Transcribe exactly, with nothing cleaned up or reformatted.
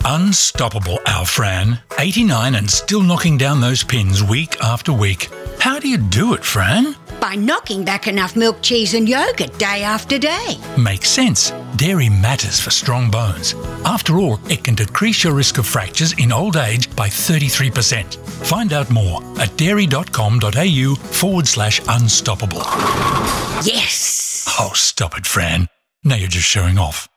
Unstoppable, our Fran. eighty-nine and still knocking down those pins week after week. How do you do it, Fran? By knocking back enough milk, cheese and yogurt day after day. Makes sense. Dairy matters for strong bones. After all, it can decrease your risk of fractures in old age by thirty-three percent. Find out more at dairy.com.au forward slash unstoppable. Yes! Oh, stop it, Fran. Now you're just showing off.